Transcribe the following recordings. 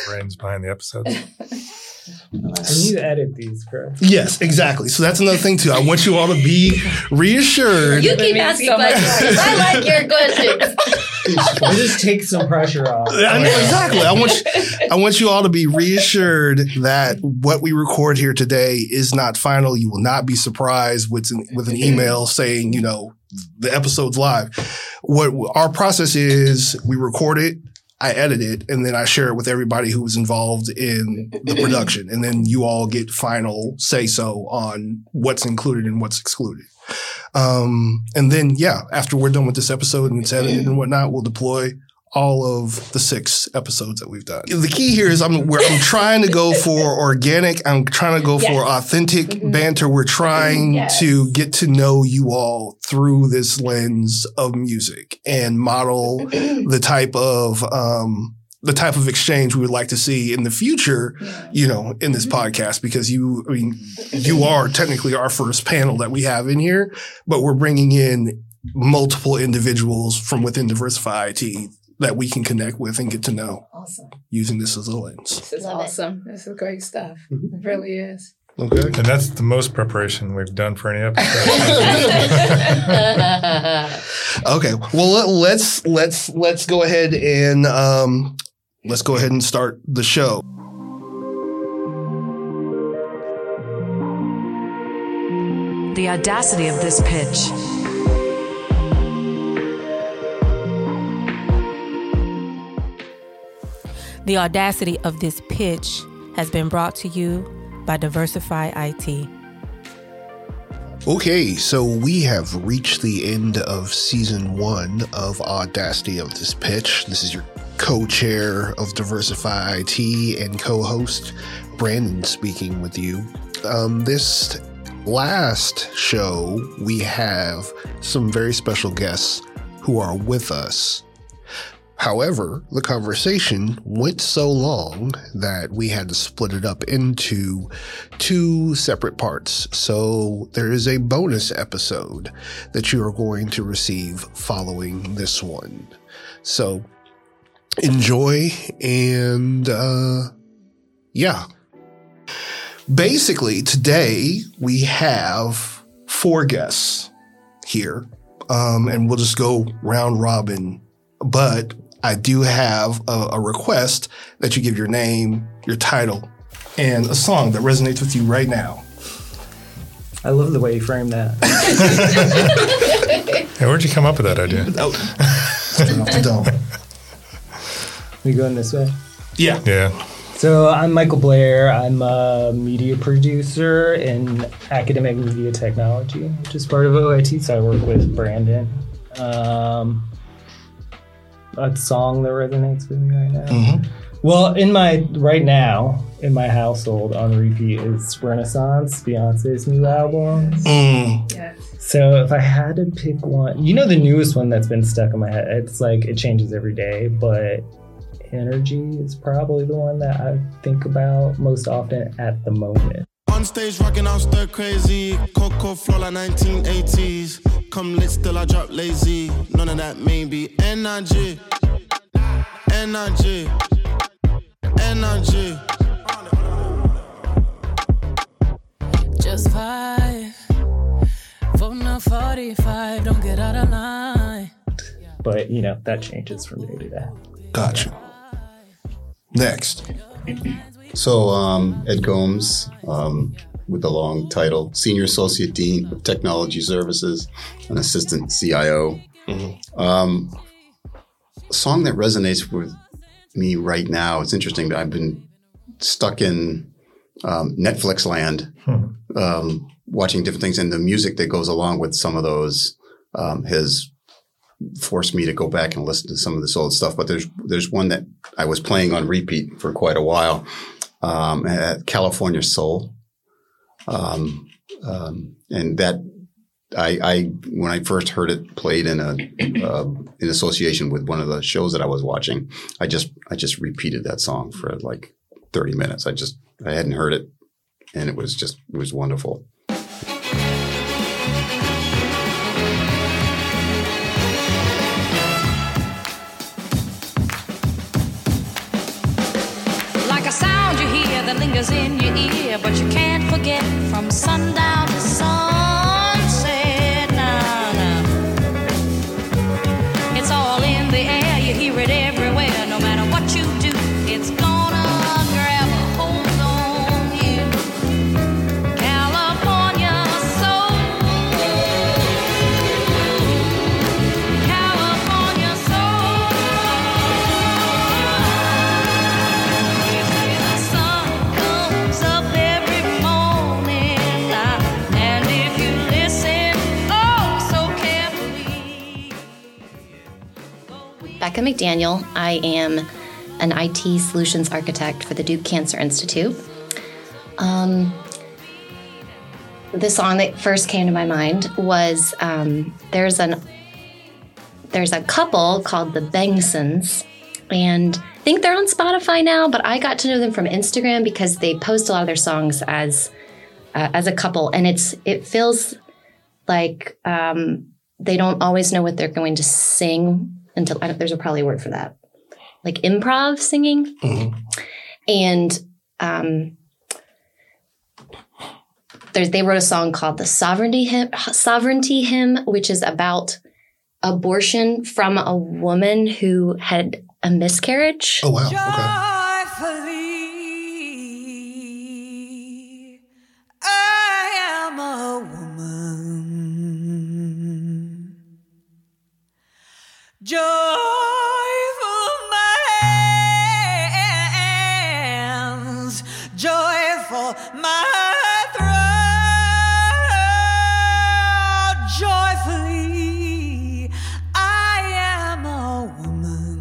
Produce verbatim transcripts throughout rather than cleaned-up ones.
brains behind the episodes. And you edit these, correct? Yes, exactly. So that's another thing too. I want you all to be reassured. You keep asking questions. I like your questions. We'll just take some pressure off. I know, exactly. I want you, I want you all to be reassured that what we record here today is not final. You will not be surprised with an, with an email saying, you know, the episode's live. What our process is, we record it, I edit it, and then I share it with everybody who was involved in the production. And then you all get final say-so on what's included and what's excluded. Um, and then, yeah, after we're done with this episode and it's edited and whatnot, we'll deploy all of the six episodes that we've done. The key here is I'm where I'm trying to go for organic. I'm trying to go yes. for authentic mm-hmm. banter. We're trying yes. to get to know you all through this lens of music and model the type of um, the type of exchange we would like to see in the future, yeah. you know, in this mm-hmm. podcast, because you, I mean, you are technically our first panel that we have in here, but we're bringing in multiple individuals from within Diversify I T that we can connect with and get to know. Awesome. Using this as a lens. This is Love awesome. It. This is great stuff. Mm-hmm. It really is. Okay. And that's the most preparation we've done for any episode. Okay. Well, let's let's let's go ahead and um, let's go ahead and start the show. The audacity of this pitch. The audacity of this pitch has been brought to you by Diversify I T. Okay, so we have reached the end of season one of Audacity of This Pitch. This is your co-chair of Diversify I T and co-host Brandon speaking with you. Um, this last show, we have some very special guests who are with us. However, the conversation went so long that we had to split it up into two separate parts. So there is a bonus episode that you are going to receive following this one. So enjoy and uh, yeah. Basically, today we have four guests here, um, and we'll just go round robin. But I do have a, a request that you give your name, your title, and a song that resonates with you right now. I love the way you framed that. Hey, where'd you come up with that idea? Oh, straight off the dome. We going this way? Yeah. Yeah. So I'm Michael Blair. I'm a media producer in academic media technology, which is part of O I T. So I work with Brandon. Um, a song that resonates with me right now. Mm-hmm. Well, in my right now in my household on repeat is Renaissance, Beyonce's new album. Mm. Yes. So if I had to pick one, you know, the newest one that's been stuck in my head. It's like it changes every day, but Energy is probably the one that I think about most often at the moment. On stage rocking out stir crazy, Coco flow like nineteen eighties. Come lit still I drop lazy. None of that maybe. Energy, energy, energy. Just five, phone a forty-five. Don't get out of line. But you know that changes from day to day. Gotcha. Next. So, um, Ed Gomes, um, with the long title, Senior Associate Dean of Technology Services, an Assistant C I O. Mm-hmm. Um, a song that resonates with me right now, it's interesting that I've been stuck in um, Netflix land, hmm. um, watching different things, and the music that goes along with some of those um, has forced me to go back and listen to some of this old stuff. But there's there's one that I was playing on repeat for quite a while. Um, at California Soul. Um, um, and that, I, I, when I first heard it played in a, uh, in association with one of the shows that I was watching, I just, I just repeated that song for like thirty minutes. I just, I hadn't heard it, and it was just, it was wonderful. that lingers in your ear, but you can't forget from sundown to sunset. Nah, nah. It's all in the air, you hear it everywhere. No matter what you do, it's gonna grab a hold on you. California soul, California soul. You say the sun comes up every morning, and if you listen, oh, so carefully. Becca McDaniel. I am an I T solutions architect for the Duke Cancer Institute. Um, the song that first came to my mind was um, there's an there's a couple called the Bengsons, and I think they're on Spotify now. But I got to know them from Instagram because they post a lot of their songs as uh, as a couple, and it's it feels like um, they don't always know what they're going to sing until I don't, there's a probably a word for that. Like improv singing. Mm-hmm. And um, there's, they wrote a song called the Sovereignty Hymn, Sovereignty Hymn, which is about abortion from a woman who had a miscarriage. Oh, wow. Okay. I am a woman. Joyful my hands, joyful my throat, joyfully I am a woman.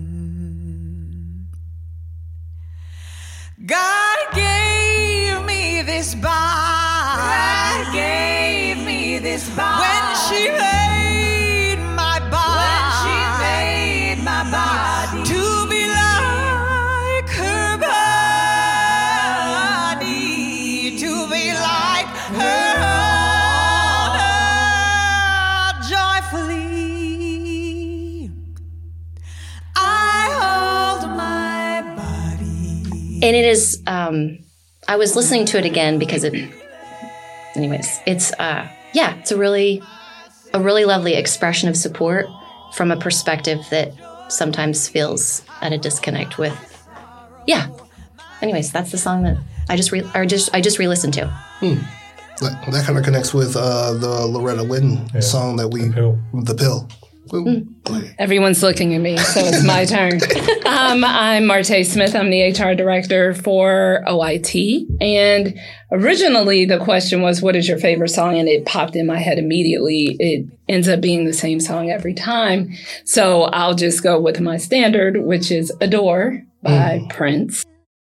God gave me this body. God gave me this body. When she made my body. When she made my body. To be like her body. To be like her heart. Joyfully I hold my body. And it is, um, I was listening to it again because it, anyways, it's, uh, yeah, it's a really, a really lovely expression of support from a perspective that sometimes feels at a disconnect with, yeah. Anyways, that's the song that I just, re- or just, I just re-listened to. Hmm. That, that kind of connects with uh, the Loretta Lynn yeah. song that we, The Pill. The Pill. Mm. Everyone's looking at me, so it's my turn. Um, I'm Marte Smith. I'm the H R director for O I T. And originally the question was, what is your favorite song? And it popped in my head immediately. It ends up being the same song every time. So I'll just go with my standard, which is Adore by mm. Prince.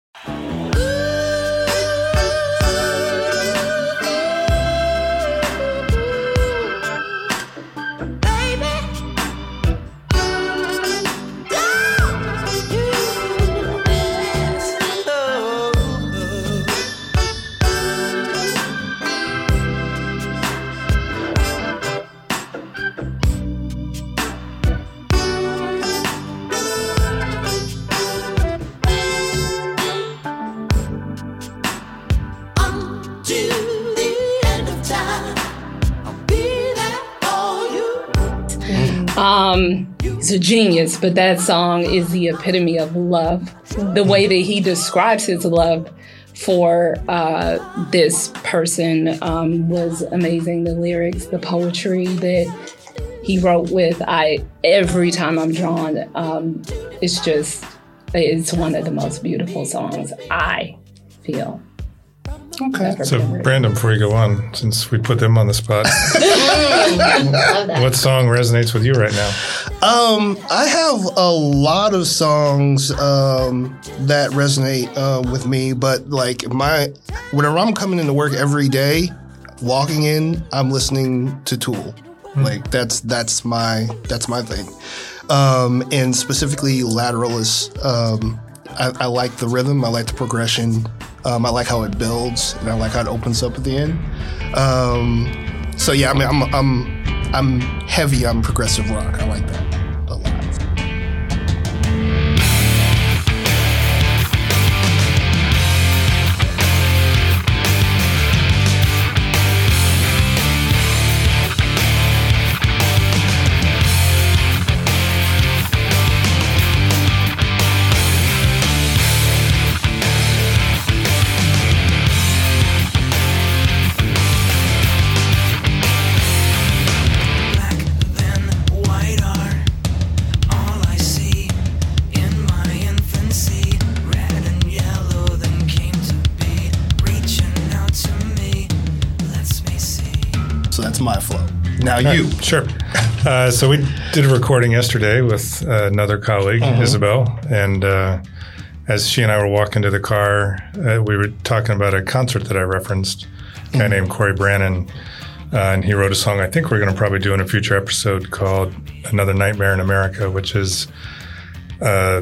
Um, he's a genius, but that song is the epitome of love. The way that he describes his love for uh, this person um, was amazing. The lyrics, the poetry that he wrote with, I every time I'm drawn, um, it's just, it's one of the most beautiful songs, I feel. Okay. So, Brandon, before you go on, since we put them on the spot, what song resonates with you right now? Um, I have a lot of songs um, that resonate uh, with me, but like my, whenever I'm coming into work every day, walking in, I'm listening to Tool. Mm-hmm. Like that's that's my that's my thing, um, and specifically Lateralus. Um, I, I like the rhythm. I like the progression. Um, I like how it builds, and I like how it opens up at the end. Um, so yeah, I mean, I'm I'm I'm heavy on progressive rock. I like that a lot. That's my flow. Now you. Uh, sure. Uh, so we did a recording yesterday with uh, another colleague, Mhm. Isabel, and uh, as she and I were walking to the car, uh, we were talking about a concert that I referenced, a guy Mhm. named Corey Brannon, uh, and he wrote a song I think we're going to probably do in a future episode called Another Nightmare in America, which is uh,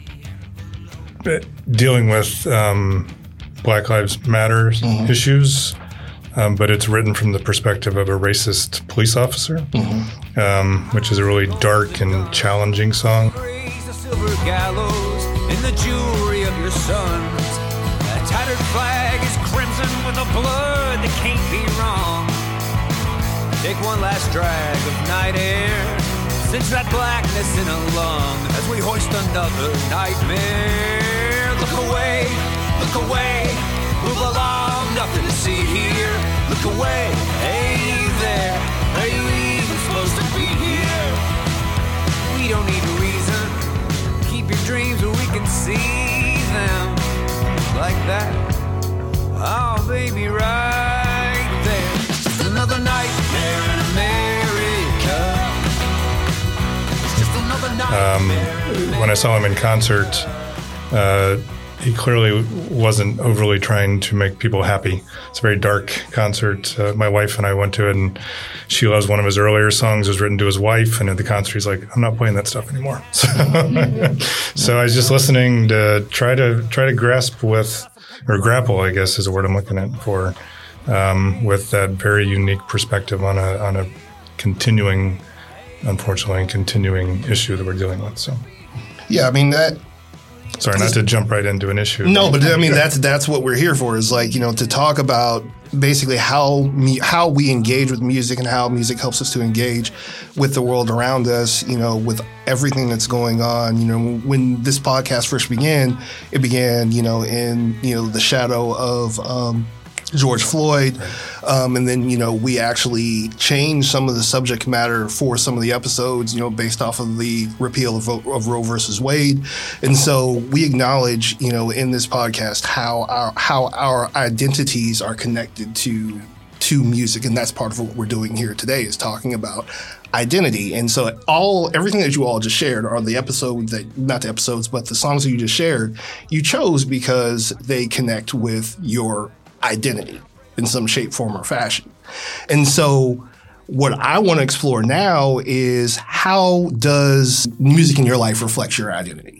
dealing with um, Black Lives Matter Mhm. issues, um, but it's written from the perspective of a racist police officer, Mhm. um, which is a really dark and challenging song. The silver gallows in the jewelry of your sons. A tattered flag is crimson with the blood that can't be wrong. Take one last drag of night air, cinch that blackness in a lung as we hoist another nightmare. Look away, look away, move along, nothing to see here. Look away, hey you there, are you even supposed to be here? We don't need a reason, keep your dreams where we can see them. Like that, oh baby, right there. Just another nightmare in America. It's just another Um, nightmare. when I saw him in concert, uh, he clearly wasn't overly trying to make people happy. It's a very dark concert. Uh, my wife and I went to it, and she loves one of his earlier songs. It was written to his wife, and at the concert, he's like, "I'm not playing that stuff anymore." So, so I was just listening to try to try to grasp with, or grapple, I guess is the word I'm looking at for, um, with that very unique perspective on a on a continuing, unfortunately, continuing issue that we're dealing with. So, Yeah, I mean that. sorry, not to jump right into an issue. No, but I mean that's that's what we're here for. Is like you know to talk about basically how me, how we engage with music and how music helps us to engage with the world around us. You know, with everything that's going on. You know, when this podcast first began, it began you know in you know the shadow of um, George Floyd. Um, and then, you know, we actually changed some of the subject matter for some of the episodes, you know, based off of the repeal of, of Roe versus Wade. And so we acknowledge, you know, in this podcast how our how our identities are connected to to music. And that's part of what we're doing here today is talking about identity. And so all everything that you all just shared are the episodes that not the episodes, but the songs that you just shared, you chose because they connect with your identity in some shape, form, or fashion. And so what I want to explore now is how does music in your life reflect your identity?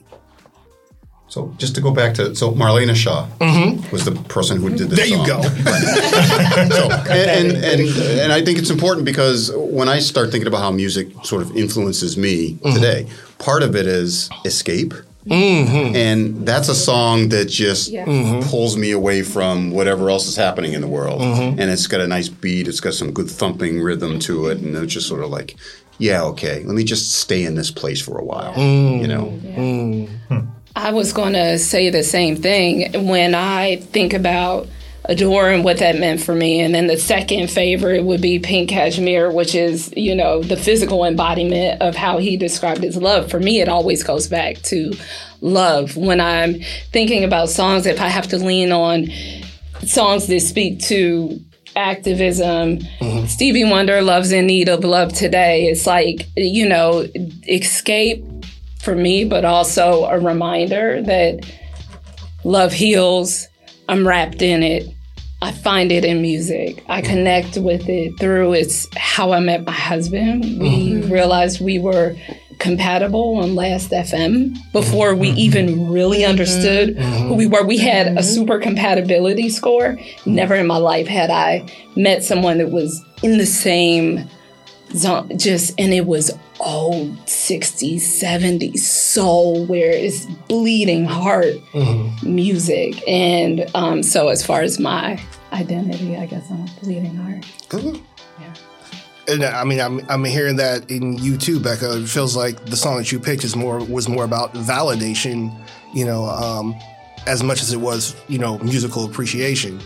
So just to go back to, so Marlena Shaw Mhm. was the person who did this There you song. go. So, and, and, and, and I think it's important because when I start thinking about how music sort of influences me Mhm. today, part of it is escape. Mm-hmm. And that's a song that just Yeah. Mhm. pulls me away from whatever else is happening in the world. Mhm. And it's got a nice beat. It's got some good thumping rhythm to it. And it's just sort of like, yeah, okay, let me just stay in this place for a while, Mm. you know? Mm. I was going to say the same thing when I think about Adore and what that meant for me. And then the second favorite would be Pink Cashmere, which is, you know, the physical embodiment of how he described his love. For me, it always goes back to love. When I'm thinking about songs, if I have to lean on songs that speak to activism, Mm-hmm. Stevie Wonder, Love's in Need of Love Today. It's like, you know, escape for me, but also a reminder that love heals. I'm wrapped in it. I find it in music. I connect with it through it's how I met my husband. We Mhm. realized we were compatible on Last F M before we even really understood who we were. We had a super compatibility score. Never in my life had I met someone that was in the same zone, just, and it was old sixties, seventies soul where it's bleeding heart Mm-hmm. music. And um, so as far as my identity, I guess I'm a bleeding heart. Mhm. And I mean, I'm I'm hearing that in you too, Becca. It feels like the song that you picked is more was more about validation, you know, um, as much as it was, you know, musical appreciation.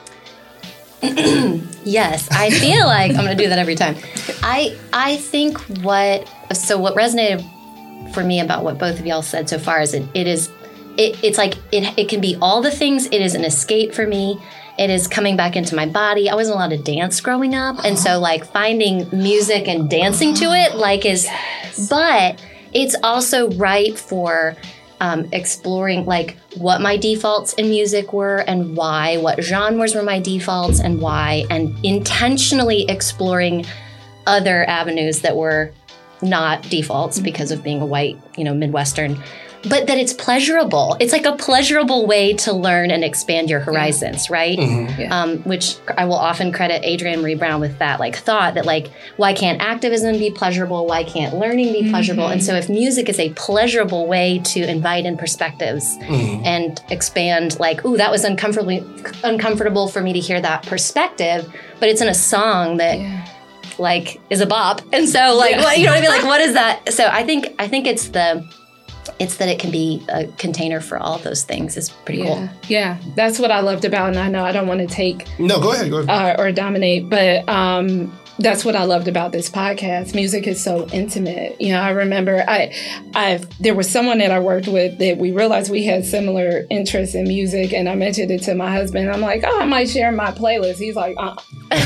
Yes, I feel like I'm going to do that every time. I I think what so what resonated for me about what both of y'all said so far is it it is it, it's like it it can be all the things. It is an escape for me. it is coming back into my body. I wasn't allowed to dance growing up. And so like finding music and dancing to it like is, yes. But it's also right for um, exploring like what my defaults in music were and why, what genres were my defaults and why, and intentionally exploring other avenues that were not defaults because of being a white, you know, Midwestern, but that it's pleasurable. It's like a pleasurable way to learn and expand your horizons, right? Mm-hmm. Yeah. Um, which I will often credit Adrienne Marie Brown with that like thought that like, why can't activism be pleasurable? Why can't learning be pleasurable? Mm-hmm. And so if music is a pleasurable way to invite in perspectives mm-hmm. and expand like, ooh, that was uncomfortably uncomfortable for me to hear that perspective, but it's in a song that yeah. like is a bop. And so like, yeah. what, you know what I mean? Like, what is that? So I think, I think it's the, It's that it can be a container for all of those things is pretty yeah. cool. Yeah, that's what I loved about, and I know I don't want to take no, go ahead, go ahead, uh, or dominate, but um, that's what I loved about this podcast. Music is so intimate. You know, I remember I, I there was someone that I worked with that we realized we had similar interests in music, and I mentioned it to my husband. I'm like, oh, I might share my playlist. He's like, uh.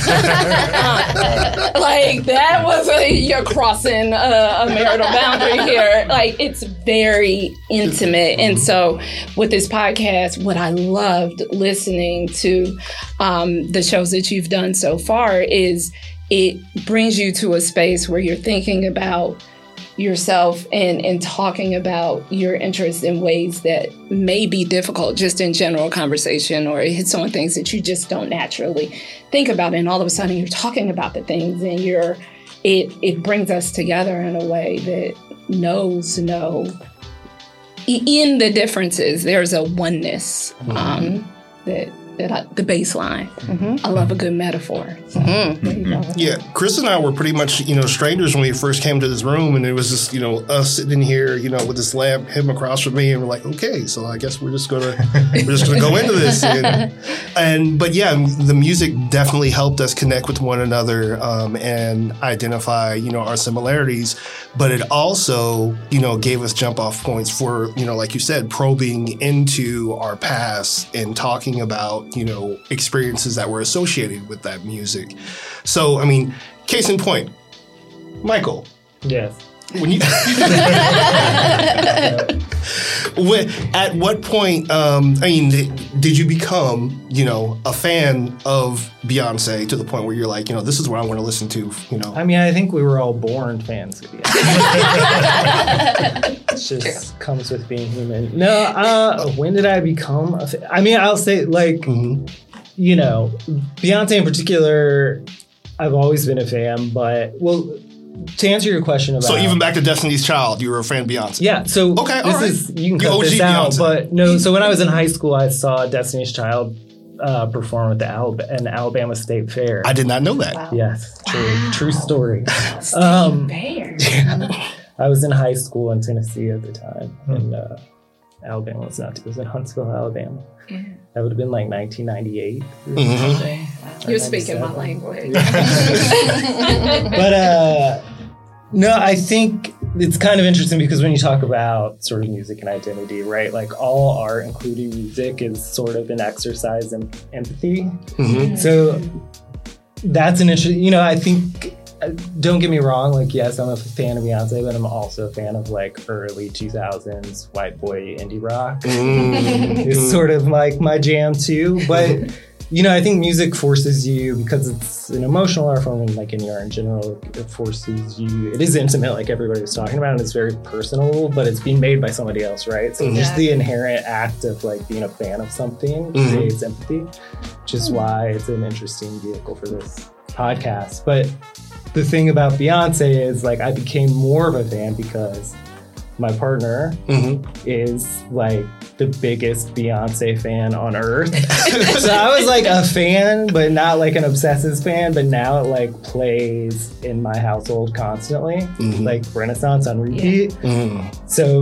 like that was a, you're crossing a, a marital boundary here. Like it's very intimate. And so with this podcast, what I loved listening to um, the shows that you've done so far is it brings you to a space where you're thinking about yourself and, and talking about your interests in ways that may be difficult just in general conversation, or it hits on things that you just don't naturally think about. And all of a sudden you're talking about the things and you're, it, it brings us together in a way that knows no, in the differences, there's a oneness um, mm-hmm. that That I, the baseline. Mm-hmm. I love a good metaphor. So, mm-hmm. Yeah, Chris and I were pretty much, you know, strangers when we first came to this room, and it was just, you know, us sitting in here, you know, with this lamp, him across from me, and we're like, okay, so I guess we're just gonna we're just gonna go into this. And, and but yeah, the music definitely helped us connect with one another um, and identify, you know, our similarities. But it also, you know, gave us jump off points for, you know, like you said, probing into our past and talking about, you know, experiences that were associated with that music. So, I mean, case in point, Michael. Yes. When you, when, at what point, um, I mean, did you become, you know, a fan of Beyonce to the point where you're like, you know, this is what I want to listen to, you know? I mean, I think we were all born fans of Beyonce. It just comes with being human. No, uh, when did I become a fan? I mean, I'll say, like, mm-hmm. you know, Beyonce in particular, I've always been a fan, but, well, to answer your question about... So even back to Destiny's Child, you were a fan of Beyonce? Yeah, so okay, this all right. is, you can you cut O G this out, Beyonce. But no, so when I was in high school, I saw Destiny's Child uh, perform at the Alab- an Alabama State Fair. I did not know that. Wow. Yes, true, wow. true story. State um, Fair. Yeah, I was in high school in Tennessee at the time, Hmm. and uh, Alabama was not, it was in Huntsville, Alabama. Yeah. That would have been like nineteen ninety-eight. Mm-hmm. You're speaking my language. But, uh... No, I think it's kind of interesting because when you talk about sort of music and identity, right? Like all art, including music, is sort of an exercise in empathy. Mm-hmm. So that's an interesting, you know, I think, don't get me wrong, like, yes, I'm a fan of Beyonce, but I'm also a fan of like early two thousands white boy indie rock. Mm-hmm. It's sort of like my jam too. But you know, I think music forces you, because it's an emotional art form, and like in art in general, it forces you, it is intimate, like everybody was talking about, and it's very personal, but it's being made by somebody else, right? So mm-hmm. just the inherent act of like being a fan of something mm-hmm. creates empathy, which is why it's an interesting vehicle for this podcast. But the thing about Beyonce is like I became more of a fan because my partner mm-hmm. is like the biggest Beyonce fan on earth. So I was like a fan, but not like an obsessive fan. But now it like plays in my household constantly, mm-hmm. like Renaissance on repeat. Yeah. Mm-hmm. So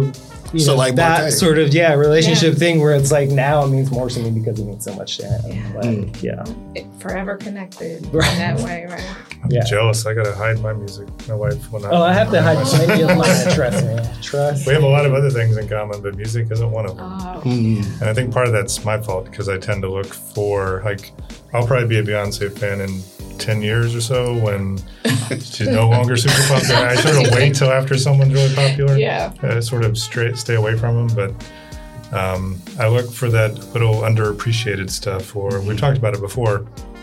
you So know, like that Marquez. sort of yeah relationship Yeah. thing where it's like now it means more to me because it means so much to him. Yeah. Like, Mm. yeah. It- forever connected Right. in that way, right? I'm Yeah. jealous. I gotta hide my music. My wife will not. Oh, I have to hide my plenty of mine. Trust me. Trust. We have a lot of other things in common, but music isn't one of them. Oh, Mm. And I think part of that's my fault because I tend to look for, like, I'll probably be a Beyonce fan in ten years or so when she's no longer super popular. I sort of wait till after someone's really popular. Yeah. Uh, sort of straight, stay away from them. But um, I look for that little underappreciated stuff, or we've talked about it before.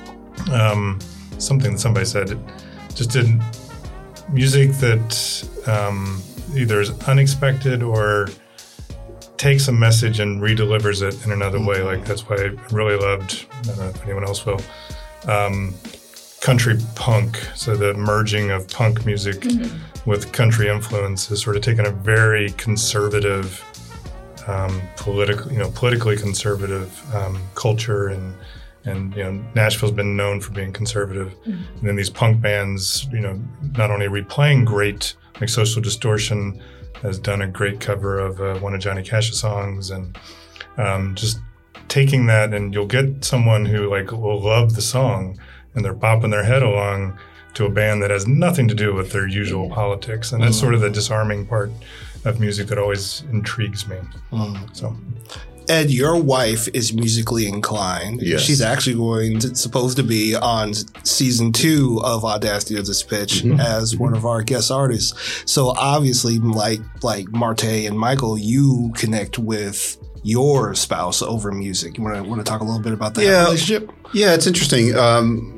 Um, something that somebody said, it just didn't, music that um, either is unexpected or takes a message and redelivers it in another way. Like that's why I really loved, I don't know if anyone else will, um, country punk. So the merging of punk music mm-hmm. with country influence has sort of taken a very conservative, um, political, you know, politically conservative um, culture, and and you know, Nashville's been known for being conservative. Mm-hmm. And then these punk bands, you know, not only replaying great, like Social Distortion has done a great cover of uh, one of Johnny Cash's songs, and um, just taking that, and you'll get someone who like will love the song and they're bopping their head along to a band that has nothing to do with their usual politics. And that's Mm. sort of the disarming part of music that always intrigues me. Mm. So, Ed, your wife is musically inclined. Yes. She's actually going to, supposed to be on season two of Audacity of This Pitch mm-hmm. as one of our guest artists. So obviously, like like Marte and Michael, you connect with your spouse over music. You want to want to talk a little bit about that yeah. relationship? Yeah, it's interesting. Um,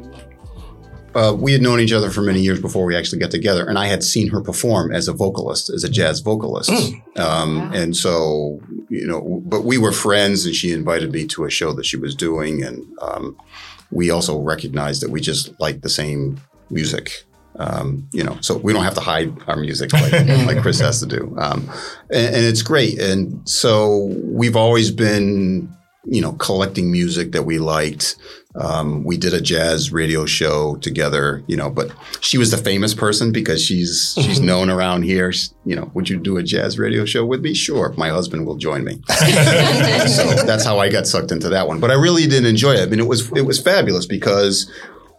uh, we had known each other for many years before we actually got together, and I had seen her perform as a vocalist, as a jazz vocalist. Mm. Um, wow. And so, you know, but we were friends, and she invited me to a show that she was doing, and um, we also recognized that we just liked the same music. Um, you know, so we don't have to hide our music like, like Chris has to do. Um, and, and it's great. And so we've always been, you know, collecting music that we liked. Um, we did a jazz radio show together, you know, but she was the famous person because she's she's known around here. She, you know, would you do a jazz radio show with me? Sure. My husband will join me. So that's how I got sucked into that one. But I really did enjoy it. I mean, it was it was fabulous because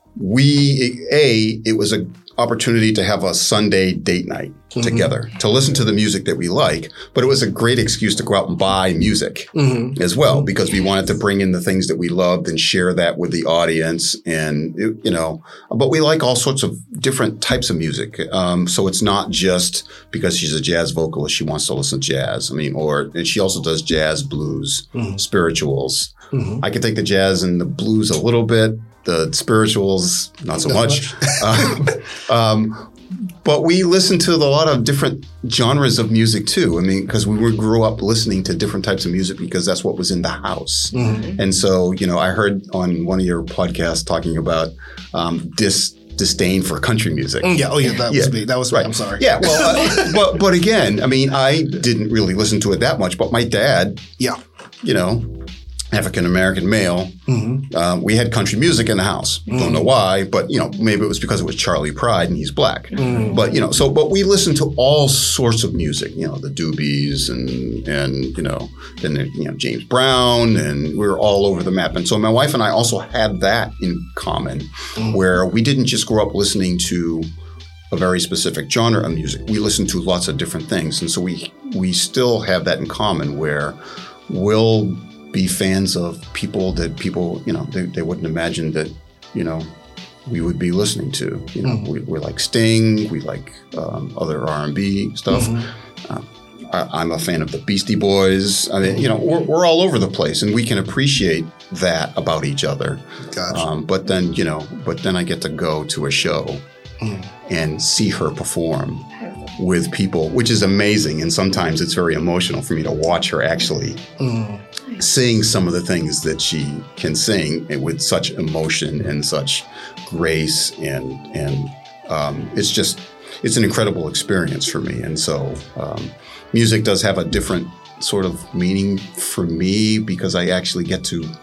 we, A, it was an opportunity to have a Sunday date night mm-hmm. together, to listen to the music that we like, but it was a great excuse to go out and buy music mm-hmm. as well, because we wanted to bring in the things that we loved and share that with the audience. And, it, you know, but we like all sorts of different types of music. Um, so it's not just because she's a jazz vocalist, she wants to listen to jazz. I mean, or, and she also does jazz, blues, mm-hmm. spirituals. Mm-hmm. I could take the jazz and the blues a little bit. The spirituals, not so not much. much. um, um, but we listen to a lot of different genres of music too. I mean, because we were, grew up listening to different types of music because that's what was in the house. Mm-hmm. And so, you know, I heard on one of your podcasts talking about um, dis disdain for country music. Yeah. Oh, yeah. That yeah. was me. That was right. me. I'm sorry. Yeah. Well, uh, but but again, I mean, I didn't really listen to it that much. But my dad, yeah, you know. African-American male, mm-hmm. um, we had country music in the house. Mm-hmm. Don't know why, but, you know, maybe it was because it was Charlie Pride and he's black. Mm-hmm. But, you know, so, but we listened to all sorts of music, you know, the Doobies and, and, you know, then, the, you know, James Brown, and we were all over the map. And so my wife and I also had that in common, mm-hmm. where we didn't just grow up listening to a very specific genre of music. We listened to lots of different things. And so we, we still have that in common, where we'll be fans of people that people, you know, they, they wouldn't imagine that, you know, we would be listening to. You know, mm-hmm. we, we like Sting, we like um, other R and B stuff. Mm-hmm. Uh, I, I'm a fan of the Beastie Boys. I mean, you know, we're, we're all over the place, and we can appreciate that about each other. Gotcha. Um, but then, you know, but then I get to go to a show mm. and see her perform with people, which is amazing. And sometimes it's very emotional for me to watch her actually mm. sing some of the things that she can sing with such emotion and such grace. And, and um, it's just, it's an incredible experience for me. And so um, music does have a different sort of meaning for me, because I actually get to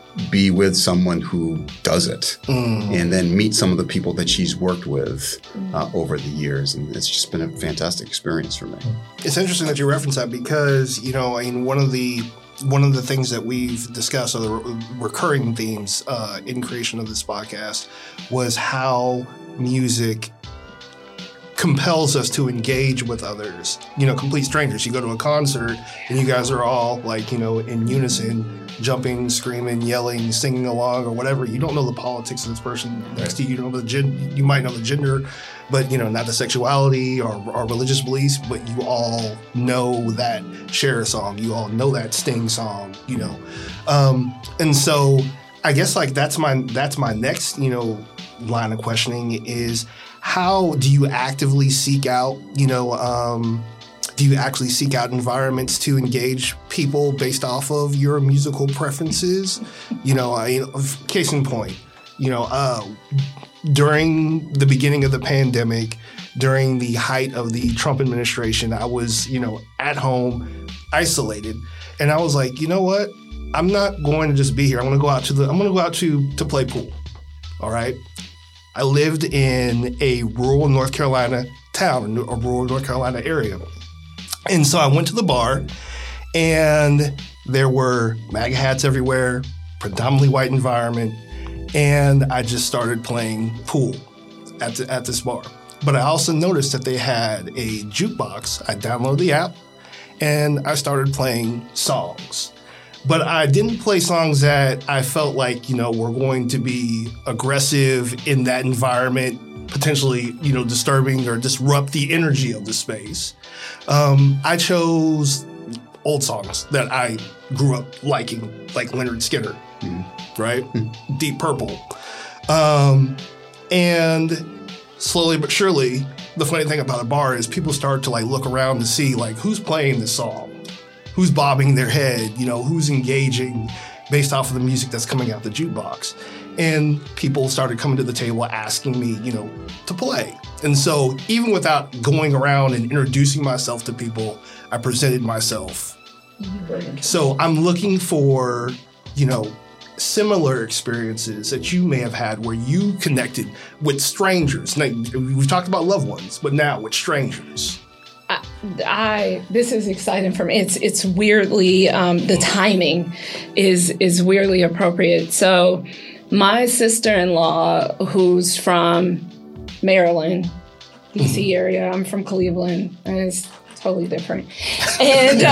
be with someone who does it Mm. and then meet some of the people that she's worked with uh, over the years. And it's just been a fantastic experience for me. It's interesting that you reference that because, you know, I mean, one of the one of the things that we've discussed, or the re- recurring themes uh, in creation of this podcast, was how music compels us to engage with others. You know, complete strangers. You go to a concert and you guys are all like, you know, in unison, jumping, screaming, yelling, singing along or whatever. You don't know the politics of this person next to you. You don't know the gen- you might know the gender, but you know, not the sexuality or, or religious beliefs, but you all know that Cher song. You all know that Sting song, you know. Um, and so I guess like that's my that's my next, you know, line of questioning is, how do you actively seek out, you know, um, do you actually seek out environments to engage people based off of your musical preferences? You know, I, case in point, you know, uh, during the beginning of the pandemic, during the height of the Trump administration, I was, you know, at home, isolated, and I was like, you know what? I'm not going to just be here. I'm going to go out to the. I'm going to go out to to play pool. All right. I lived in a rural North Carolina town, a rural North Carolina area. And so I went to the bar, and there were MAGA hats everywhere, predominantly white environment, and I just started playing pool at, the, at this bar. But I also noticed that they had a jukebox. I downloaded the app, and I started playing songs. But I didn't play songs that I felt like, you know, were going to be aggressive in that environment, potentially, you know, disturbing or disrupt the energy of the space. Um, I chose old songs that I grew up liking, like Leonard Skinner, mm-hmm. right? Mm-hmm. Deep Purple. Um, and slowly but surely, the funny thing about a bar is people start to like look around to see like who's playing this song. Who's bobbing their head, you know, who's engaging based off of the music that's coming out the jukebox. And people started coming to the table asking me, you know, to play. And so even without going around and introducing myself to people, I presented myself. So I'm looking for, you know, similar experiences that you may have had where you connected with strangers. Now, we've talked about loved ones, but now with strangers. I, I this is exciting for me. It's it's weirdly um, the timing is is weirdly appropriate. So my sister-in-law, who's from Maryland, D C area, I'm from Cleveland, and it's totally different. And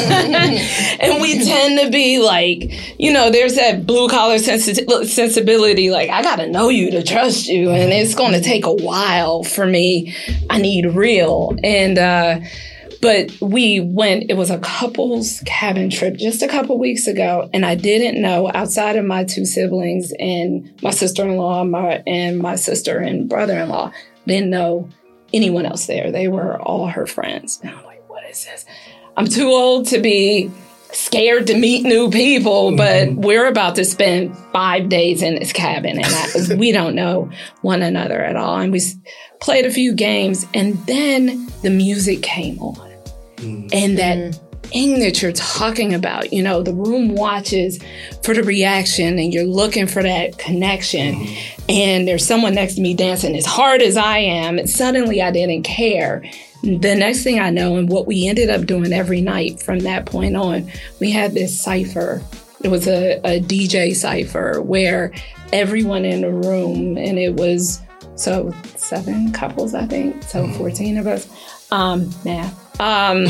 uh, and we tend to be like, you know, there's that blue collar sensi- sensibility. Like, I gotta know you to trust you, and it's going to take a while for me. I need real. And uh, but we went. It was a couple's cabin trip just a couple weeks ago, and I didn't know outside of my two siblings and my sister-in-law, my and my sister and brother-in-law, didn't know anyone else there. They were all her friends. And I'm like, what is this? I'm too old to be scared to meet new people, but mm-hmm. we're about to spend five days in this cabin, and I, we don't know one another at all. And we played a few games, and then the music came on. Mm-hmm. And that thing that you're talking about, you know, the room watches for the reaction, and you're looking for that connection. Mm-hmm. And there's someone next to me dancing as hard as I am, and suddenly I didn't care. The next thing I know, and what we ended up doing every night from that point on, we had this cypher. It was a, a D J cypher where everyone in the room, and it was so seven couples, I think, so mm-hmm. fourteen of us, um, math. Um,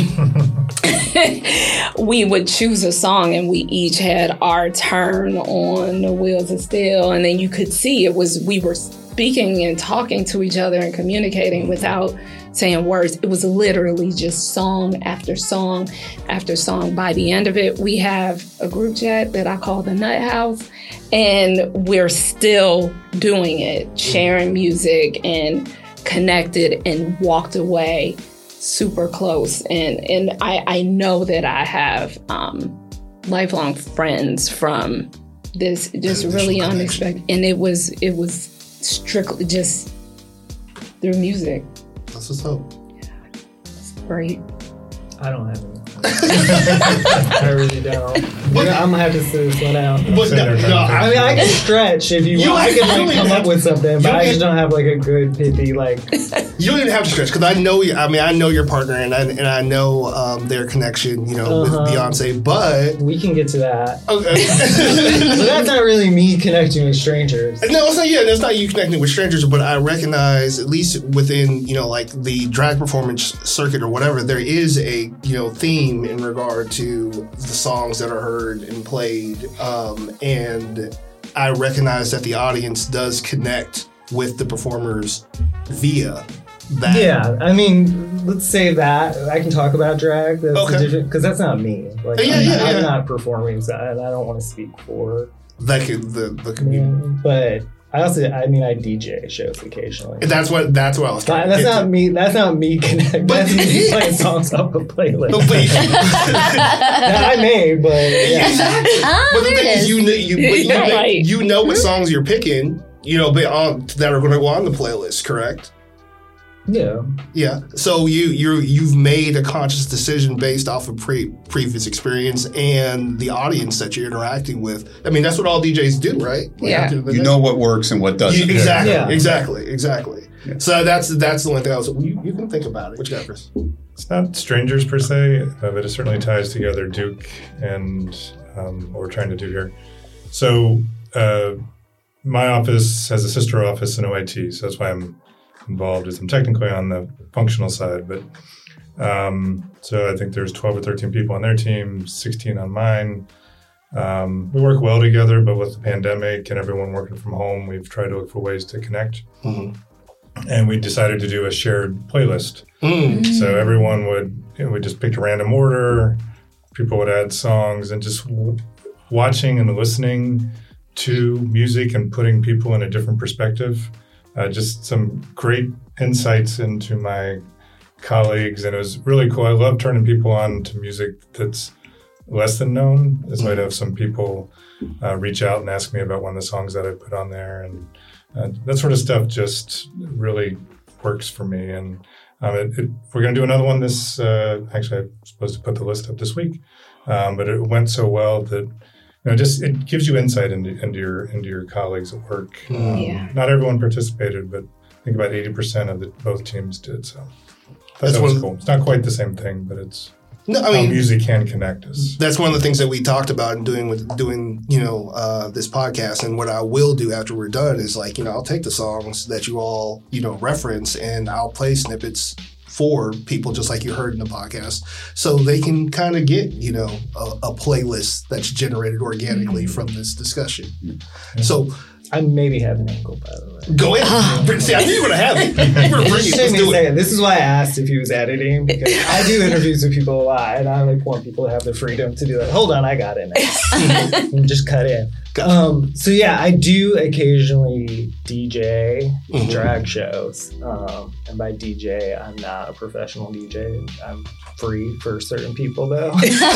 we would choose a song, and we each had our turn on the Wheels of Steel. And then you could see it was, we were speaking and talking to each other and communicating without saying words. It was literally just song after song after song. By the end of it, we have a group chat that I call the Nut House, and we're still doing it, sharing music and connected, and walked away super close. And and I, I know that I have um, lifelong friends from this just really unexpected. And it was it was strictly just through music. That's what's up. Yeah, it's great. I don't have any. I really don't. But, I'm gonna have to sit this one out. But no, no, I mean, I can stretch if you, You want. I don't- can you like don't come have up with something, you but I don't just don't have like a good pithy like. You don't even have to stretch because I know. you- I mean, I know your partner, and I and I know um, their connection. You know, Uh-huh. with Beyonce, but we can get to that. Okay. But that's not really me connecting with strangers. No, it's not. Yeah, that's not you connecting with strangers. But I recognize, at least within you know, like the drag performance circuit or whatever, there is a you know theme in regard to the songs that are heard and played, um, and I recognize that the audience does connect with the performers via that. Yeah, I mean, let's say that I can talk about drag. That's Okay. different because that's not me. Like, Yeah, I'm, yeah, I'm yeah. not performing, so I, and I don't want to speak for. Like the the community. But I also, I mean, I D J shows occasionally. That's what. That's what I was trying. That's to get not to. me. That's not me connecting. That's me playing songs off a playlist. that I made, but yeah. Exactly. Ah, but the there thing it is, is. you know, you, but you, know, Right. you know what songs you're picking. You know, but on, that are going to go on the playlist, correct? Yeah. Yeah. So you you you've made a conscious decision based off of pre, previous experience and the audience that you're interacting with. I mean, that's what all D Js do, right? Like, Yeah. at the end of the You day. know what works and what doesn't. You- exactly, Yeah. exactly, exactly. Yeah. So that's that's the one thing I was. Well, you, you can think about it. What you got, Chris? It's not strangers per se, uh, but it certainly ties together Duke and um, what we're trying to do here. So uh, my office has a sister office in O I T, so that's why I'm involved. Is I'm technically on the functional side, but um, so I think there's twelve or thirteen people on their team, sixteen on mine. Um, we work well together, but with the pandemic and everyone working from home, we've tried to look for ways to connect. Mm-hmm. And we decided to do a shared playlist. Mm. So everyone would, you know, we just picked a random order. People would add songs, and just w- watching and listening to music and putting people in a different perspective. Uh, just some great insights into my colleagues, and it was really cool. I love turning people on to music that's less than known. So I'd have some people uh, reach out and ask me about one of the songs that I put on there, and uh, that sort of stuff just really works for me. And um, it, it, we're going to do another one this. Uh, actually, I'm supposed to put the list up this week, um, but it went so well that you know, just it gives you insight into, into your into your colleagues at work. Um, Yeah. Not everyone participated, but I think about eighty percent of the, both teams did. So That's that was one- cool. It's not quite the same thing, but it's. No, I how mean, music can connect us. that's one of the things that we talked about in doing with doing you know uh, this podcast. And what I will do after we're done is like you know I'll take the songs that you all you know reference and I'll play snippets for people just like you heard in the podcast, so they can kind of get you know a, a playlist that's generated organically from this discussion. So I maybe have an ankle, by the way. go ahead. See, I knew you were gonna have it. You were bringing it. Just Let's take me do a it. second. This is why I asked if he was editing, because I do interviews with people a lot, and I like want people to have the freedom to be like, "Hold on, I got it," now." And just cut in. Gotcha. Um, so yeah, I do occasionally D J Mhm. drag shows, um, and by D J, I'm not a professional D J. I'm free for certain people, though.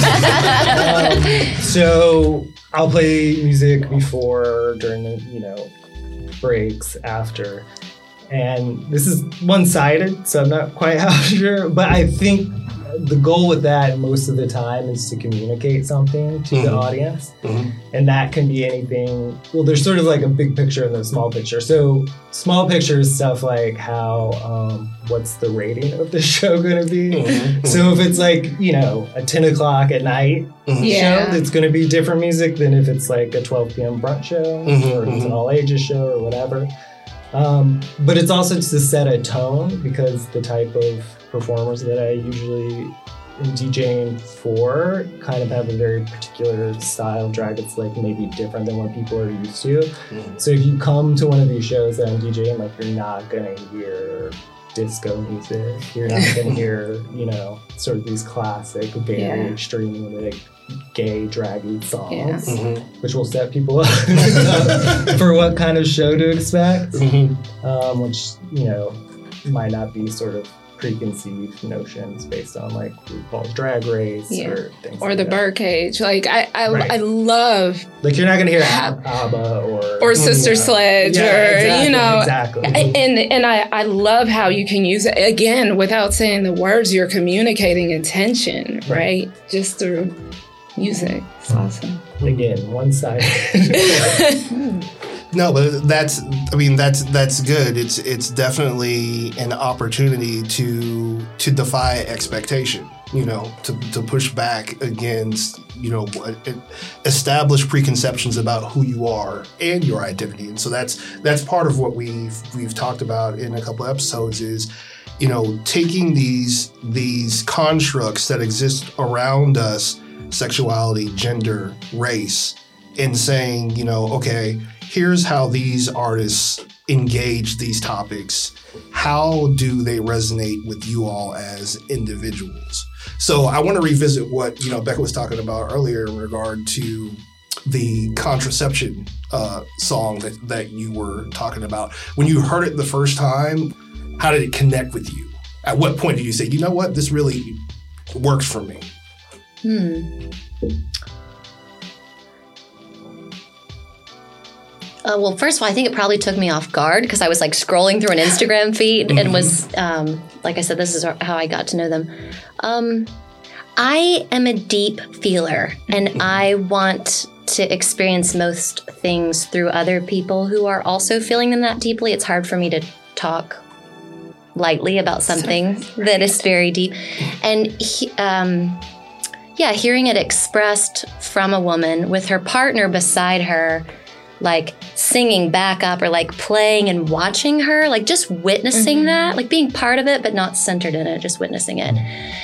um, so I'll play music before, during the you know breaks, after. And this is one-sided, so I'm not quite how sure, but I think the goal with that most of the time is to communicate something to the Mhm. audience. Mhm. And that can be anything. Well, there's sort of like a big picture and a small picture. So small picture is stuff like how, um, what's the rating of the show going to be? Mhm. So if it's like, you know, a ten o'clock at night Mhm. Yeah. show, it's going to be different music than if it's like a twelve p.m. brunch show Mhm, or if it's an mhm. all ages show or whatever. Um, but it's also to set a tone, because the type of performers that I usually am DJing for kind of have a very particular style drag that's like maybe different than what people are used to. Mhm. So if you come to one of these shows that I'm DJing, like you're not gonna hear disco music. You're not gonna hear, you know, sort of these classic, very Yeah. extreme, like gay, draggy songs, Yeah. Mhm. which will set people up for what kind of show to expect, Mhm. um, which, you know, might not be sort of preconceived notions based on like RuPaul's Drag Race Yeah. or things Or like the that. Birdcage. Like I, I, Right. I love Like you're not gonna hear Ab- ABBA or or Sister yeah. Sledge Yeah, or exactly, you know exactly. and and I, I love how you can use it again without saying the words. You're communicating intention, right? Just through music. It's awesome. Again, one side. No, but that's I mean that's that's good. It's it's definitely an opportunity to to defy expectation, you know, to, to push back against, you know, established preconceptions about who you are and your identity. And so that's that's part of what we've we've talked about in a couple episodes is, you know, taking these these constructs that exist around us, sexuality, gender, race, and saying, you know, okay, here's how these artists engage these topics. How do they resonate with you all as individuals? So I want to revisit what, you know, Becca was talking about earlier in regard to the contraception uh, song that, that you were talking about. When you heard it the first time, how did it connect with you? At what point did you say, you know what, this really works for me? Hmm. Uh, well, first of all, I think it probably took me off guard because I was like scrolling through an Instagram feed mm-hmm. and was, um, like I said, this is how I got to know them. Um, I am a deep feeler and I want to experience most things through other people who are also feeling them that deeply. It's hard for me to talk lightly about something that is very deep. And he, um, yeah, hearing it expressed from a woman with her partner beside her, like singing back up or like playing and watching her, like just witnessing mm-hmm. that, like being part of it, but not centered in it, just witnessing it.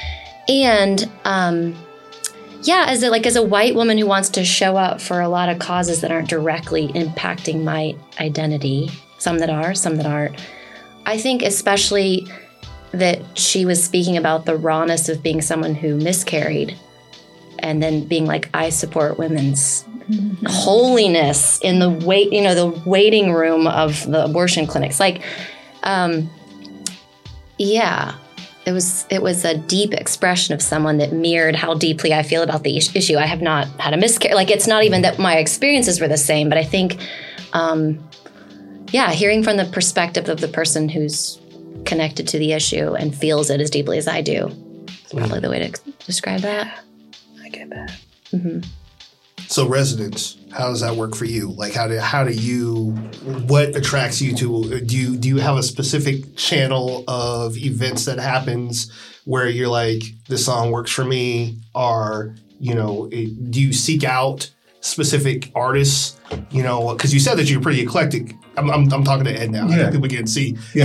And um, yeah, as a, like as a white woman who wants to show up for a lot of causes that aren't directly impacting my identity, some that are, some that aren't, I think especially that she was speaking about the rawness of being someone who miscarried and then being like, I support women's mm-hmm. holiness in the wait, you know, the waiting room of the abortion clinics. Like, um, yeah, it was it was a deep expression of someone that mirrored how deeply I feel about the is- issue. I have not had a miscarriage. Like, it's not even that my experiences were the same, but I think, um, yeah, hearing from the perspective of the person who's connected to the issue and feels it as deeply as I do is probably the way to ex- describe that. I get that. Mm-hmm. So Resonance, how does that work for you? Like, how do how do you, what attracts you to, do you, do you have a specific channel of events that happens where you're like, this song works for me? Or, you know, it, do you seek out specific artists? You know, because you said that you're pretty eclectic. I'm, I'm, I'm talking to Ed now. Yeah. People can't see. Yeah.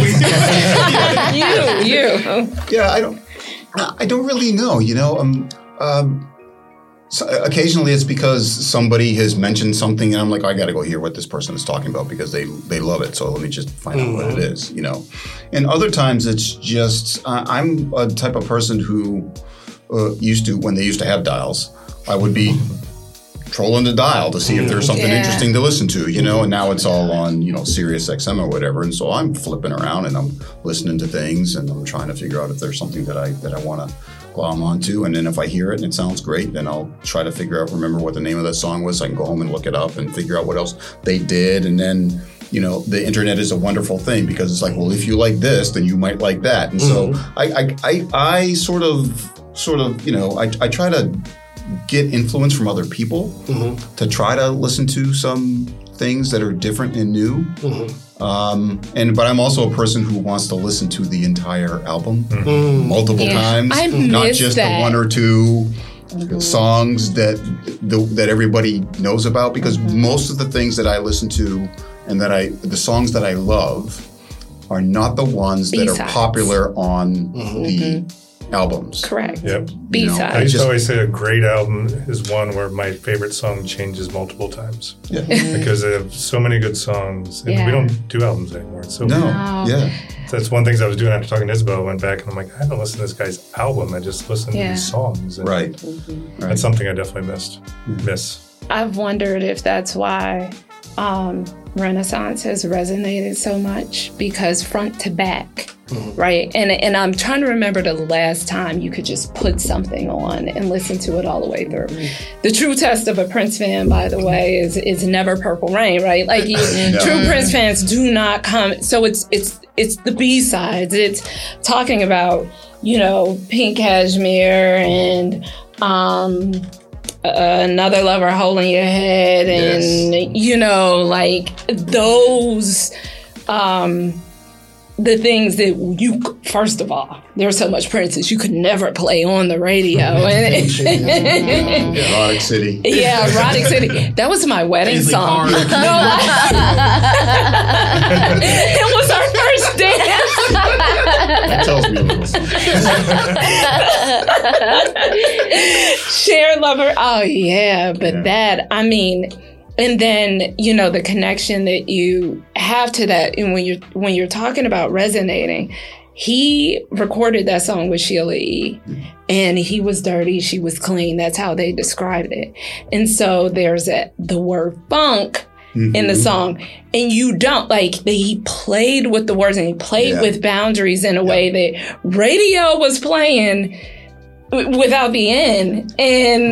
you, you. Yeah, I don't, I don't really know, you know, um, um, so occasionally it's because somebody has mentioned something and I'm like, I got to go hear what this person is talking about because they they love it. So let me just find mm-hmm. out what it is, you know. And other times it's just, uh, I'm a type of person who uh, used to, when they used to have dials, I would be trolling the dial to see if there's something yeah. interesting to listen to, you know, and now it's all on, you know, Sirius X M or whatever. And so I'm flipping around and I'm listening to things and I'm trying to figure out if there's something that I that I want to glom onto. And then if I hear it and it sounds great, then I'll try to figure out, remember what the name of that song was. So I can go home and look it up and figure out what else they did. And then, you know, the internet is a wonderful thing because it's like, well, if you like this, then you might like that. And so mm-hmm. I, I, I, I sort of, sort of, you know, I, I try to get influence from other people mm-hmm. to try to listen to some things that are different and new. Mm-hmm. Um, and but I'm also a person who wants to listen to the entire album mm-hmm. multiple yeah. times, I not just that. the one or two mm-hmm. songs that the, that everybody knows about. Because mm-hmm. most of the things that I listen to and that I the songs that I love are not the ones B-sides. that are popular on mm-hmm. the albums. Correct. Yep. B-sides. I used to always say a great album is one where my favorite song changes multiple times. Yeah. Because they have so many good songs. And yeah. we don't do albums anymore. It's so no. Wow. Yeah. That's one of the things I was doing after talking to Isabel. I went back and I'm like, I haven't listened to this guy's album. I just listened yeah. to these songs. And right. mm-hmm. right. That's something I definitely missed. Miss. I've wondered if that's why um, Renaissance has resonated so much because front to back, mm-hmm. right? And and I'm trying to remember the last time you could just put something on and listen to it all the way through. Mm-hmm. The true test of a Prince fan, by the way, is is never Purple Rain, right? Like you, no. True Prince fans do not come. So it's it's it's the B-sides. It's talking about, you know, Pink Cashmere and um, uh, Another Lover Holding Your Head, and yes. you know, like those. Um, The things that you, first of all, there's so much Prince that you could never play on the radio. Erotic City. Yeah, Erotic City. That was my wedding Paisley song. No, it was our first dance. That tells me a little something. Shared Lover. Oh, yeah. But yeah. that, I mean... And then, you know, the connection that you have to that, and when you're when you're talking about resonating, he recorded that song with Sheila E. And he was dirty, she was clean. That's how they described it. And so there's a, the word funk mm-hmm. in the song. And you don't, like, he played with the words and he played yeah. with boundaries in a yeah. way that radio was playing without the N, and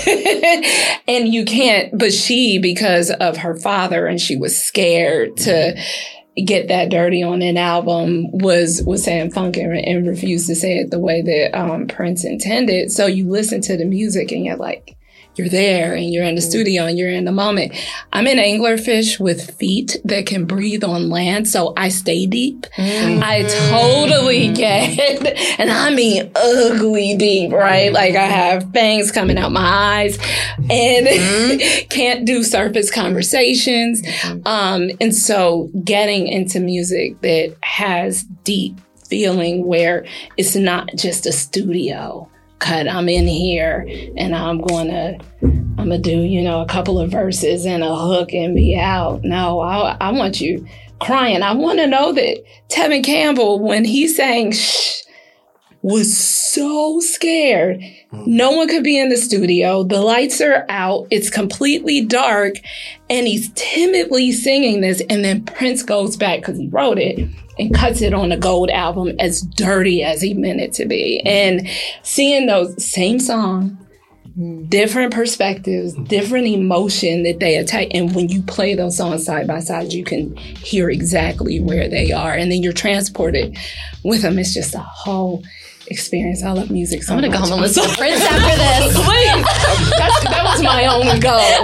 right. and you can't, but she, because of her father, and she was scared to get that dirty on an album, was was saying funk and, and refused to say it the way that um, Prince intended. So you listen to the music and you're like, you're there and you're in the studio and you're in the moment. I'm an anglerfish with feet that can breathe on land, so I stay deep. Mm-hmm. I totally get, and I mean ugly deep, right? Like I have fangs coming out my eyes and mm-hmm. can't do surface conversations. Um, and so getting into music that has deep feeling where it's not just a studio cut. I'm in here and I'm going to, I'm going to do, you know, a couple of verses and a hook and be out. No, I, I want you crying. I want to know that Tevin Campbell, when he sang Shh, was so scared. No one could be in the studio. The lights are out. It's completely dark. And he's timidly singing this. And then Prince goes back, because he wrote it, and cuts it on a gold album as dirty as he meant it to be. And seeing those same song, different perspectives, different emotion that they attack. And when you play those songs side by side, you can hear exactly where they are. And then you're transported with them. It's just a whole experience. I love music so I'm going to go home and listen to Prince after this. Please. That's, that was my own goal.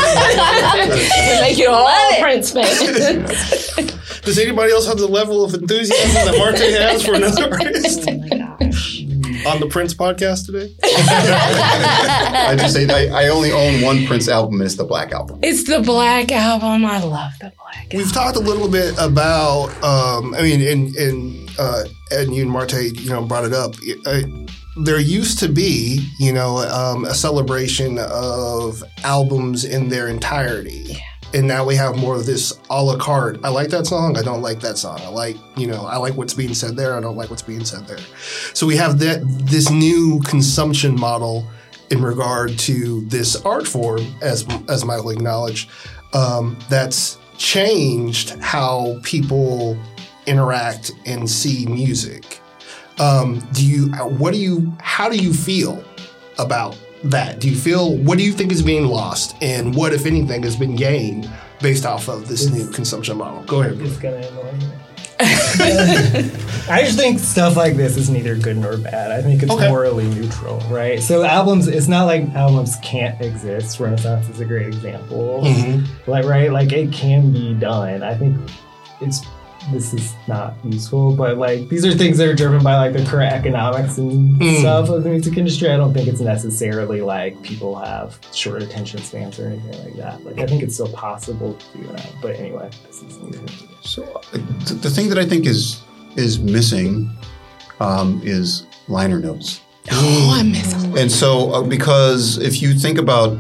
To make you all it. Prince fans. Does anybody else have the level of enthusiasm that Marte has for another artist? Oh my gosh. On the Prince podcast today? I just say I, I only own one Prince album, and it's the Black Album. It's the Black Album. I love the Black Album. We've talked a little bit about, um, I mean, and, and, uh, and you and Marte, you know, brought it up. Uh, there used to be, you know, um, a celebration of albums in their entirety. Yeah. And now we have more of this a la carte. I like that song. I don't like that song. I like, you know, I like what's being said there. I don't like what's being said there. So we have that this new consumption model in regard to this art form, as as Michael acknowledged, um, that's changed how people interact and see music. Um, do you? What do you? How do you feel about that? Do you feel, what do you think is being lost, and what, if anything, has been gained based off of this it's, new consumption model? Go ahead. It's gonna annoy me. I just think stuff like this is neither good nor bad. I think it's okay. morally neutral, right? So albums, it's not like albums can't exist. Renaissance is a great example. Mm-hmm. Like, right? Like, it can be done. I think it's this is not useful, but like these are things that are driven by like the current economics and mm. stuff of the music industry. I don't think it's necessarily like people have short attention spans or anything like that. Like I think it's still possible to do that. But anyway, this is music. So uh, the thing that I think is is missing um, is liner notes. Oh, I miss them. And so uh, because if you think about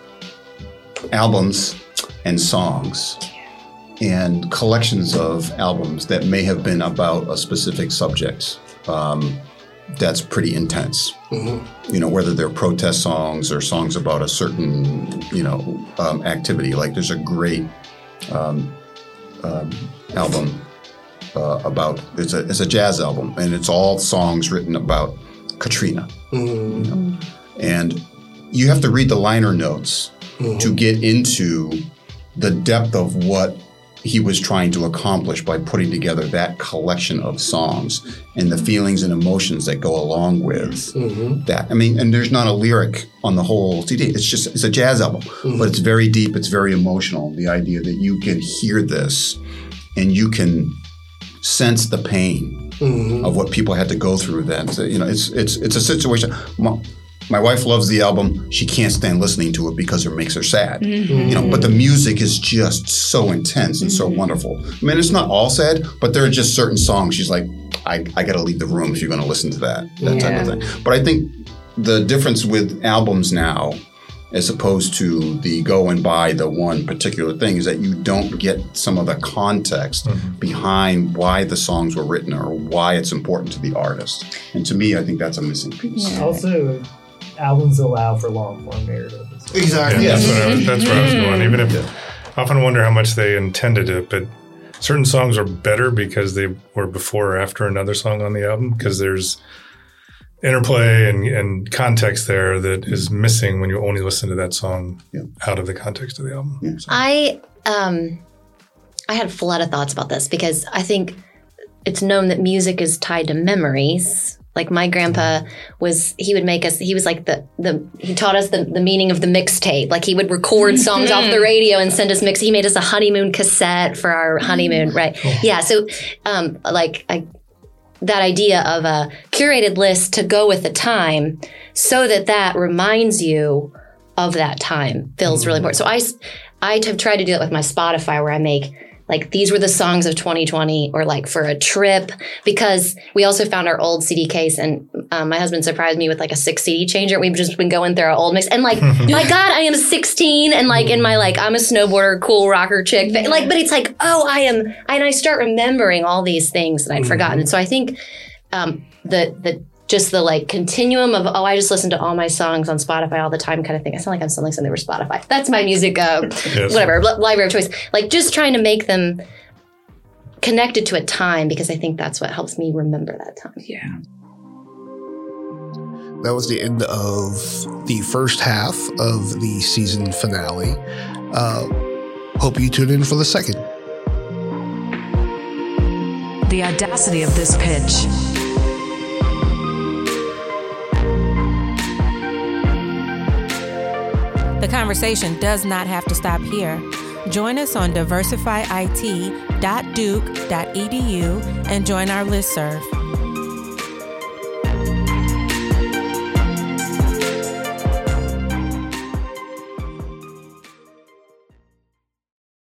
albums and songs and collections of albums that may have been about a specific subject, um, that's pretty intense. Mm-hmm. You know, whether they're protest songs or songs about a certain, you know, um, activity. Like there's a great um, um, album uh, about it's a it's a jazz album, and it's all songs written about Katrina. Mm-hmm. You know? And you have to read the liner notes mm-hmm. to get into the depth of what he was trying to accomplish by putting together that collection of songs and the feelings and emotions that go along with mm-hmm. that. I mean, and there's not a lyric on the whole C D. It's just, it's a jazz album, mm-hmm. but it's very deep. It's very emotional. The idea that you can hear this and you can sense the pain mm-hmm. of what people had to go through then. So, you know, it's, it's, it's a situation. My, My wife loves the album. She can't stand listening to it because it makes her sad. Mm-hmm. You know, but the music is just so intense and mm-hmm. so wonderful. I mean, it's not all sad, but there are just certain songs she's like, I, I got to leave the room if you're going to listen to that, that yeah. type of thing. But I think the difference with albums now, as opposed to the go and buy the one particular thing, is that you don't get some of the context mm-hmm. behind why the songs were written or why it's important to the artist. And to me, I think that's a missing piece. Yeah. Also, albums allow for long-form narrative. Exactly. Yeah, that's, what I was, that's where I was going. Even if yeah. I often wonder how much they intended it, but certain songs are better because they were before or after another song on the album, because there's interplay and, and context there that is missing when you only listen to that song yeah. out of the context of the album. Yeah. So. I um, I had a flood of thoughts about this because I think it's known that music is tied to memories. Like my grandpa was, he would make us, he was like the, the he taught us the, the meaning of the mixtape. Like he would record songs off the radio and send us mix. He made us a honeymoon cassette for our honeymoon, right? Yeah, so um, like I, that idea of a curated list to go with the time so that that reminds you of that time feels really important. So I, I have tried to do that with my Spotify where I make like, these were the songs of twenty twenty, or like for a trip, because we also found our old C D case, and um, my husband surprised me with like a six C D changer. We've just been going through our old mix, and like, my God, I am sixteen, and like in my like, I'm a snowboarder, cool rocker chick, but like, but it's like, oh, I am, and I start remembering all these things that I'd forgotten. And so I think um, the the just the like continuum of, oh, I just listen to all my songs on Spotify all the time kind of thing. I sound like I'm selling something for Spotify. That's my music, uh, yes. whatever, library of choice. Like just trying to make them connected to a time, because I think that's what helps me remember that time. Yeah. That was the end of the first half of the season finale. Uh, hope you tune in for the second. The audacity of this pitch. The conversation does not have to stop here. Join us on diversify I T dot duke dot e d u and join our listserv.